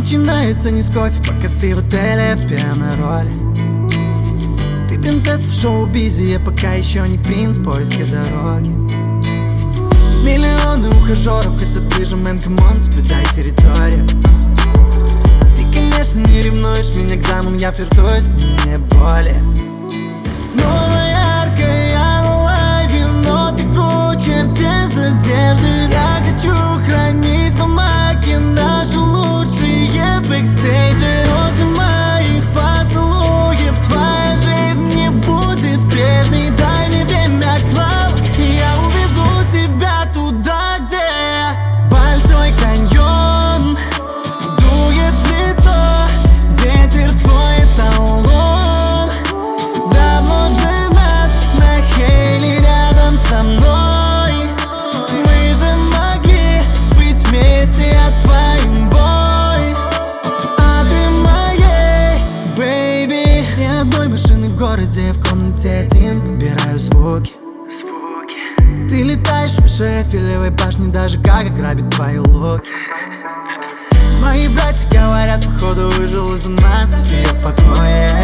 начинается не с кофе, пока ты в отеле в пьяной роли. Ты принцесса в шоу-бизе, я пока еще не принц в поиске дороги. Миллионы ухажеров, хотя ты же мэн, камон, соблюдай территорию. Ты, конечно, не ревнуешь меня к дамам, я флиртую с ними не более. Снова яркая, я на лайве, но ты круче без одежды. Я хочу хранить на маке наши лучшие бэкстейджи. После моих поцелуев твоя жизнь не будет прежней. Дай мне время, клав, и я увезу тебя туда, где большой каньон дует в лицо, ветер твой эталон. Давно женат на Хейли рядом со мной. Мы же могли быть вместе, я твоим бой, а ты моей, бэйби. Ни одной машины в городе, я в комнате один подбираю звуки. Ты летаешь выше Эйфелевой башни, даже Гага грабит твои луки. Мои братья говорят, походу выжил из ума, оставь ее в покое.